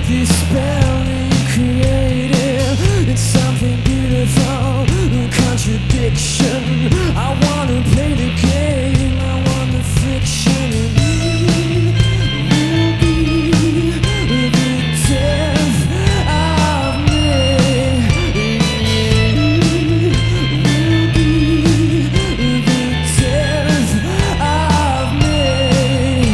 This spell you created, it's something beautiful, contradiction. I wanna play the game, I want the fiction, and you will be the death of me. You will be the death of me.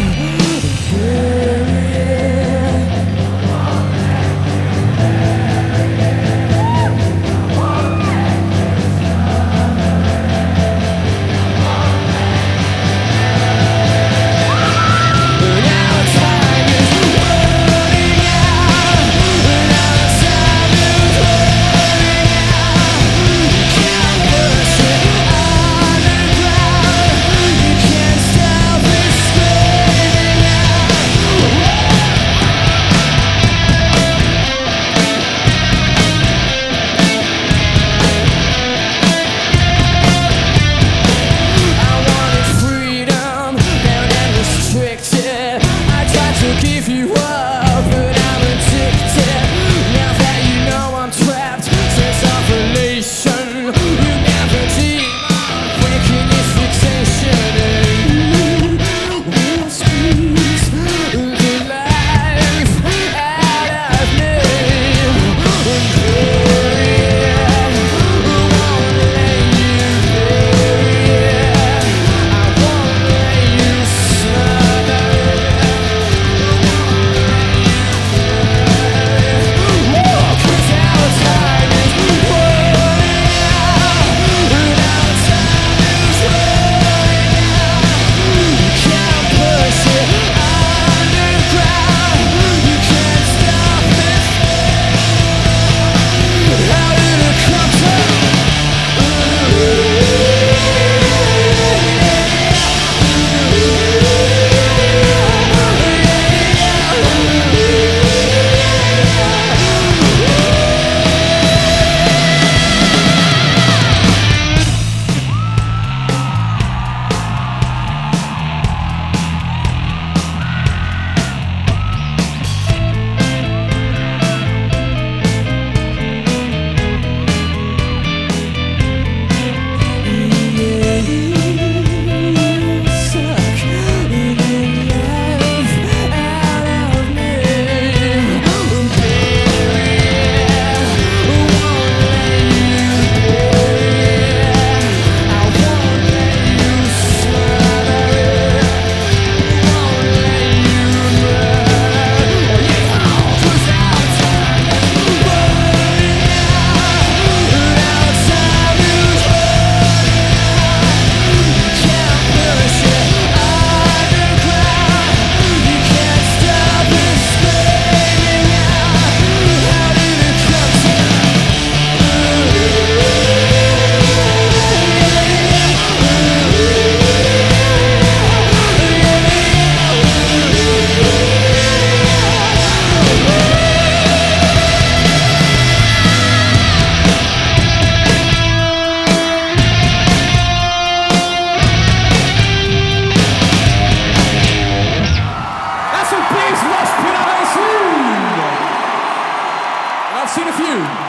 Give you up, but I'm addicted. Now that you know I'm trapped, sense of relation. You never dream of breaking this fixation, and you will squeeze the life out of me. Baby, I won't let you bury it. I won't let you smother it. I've seen a few.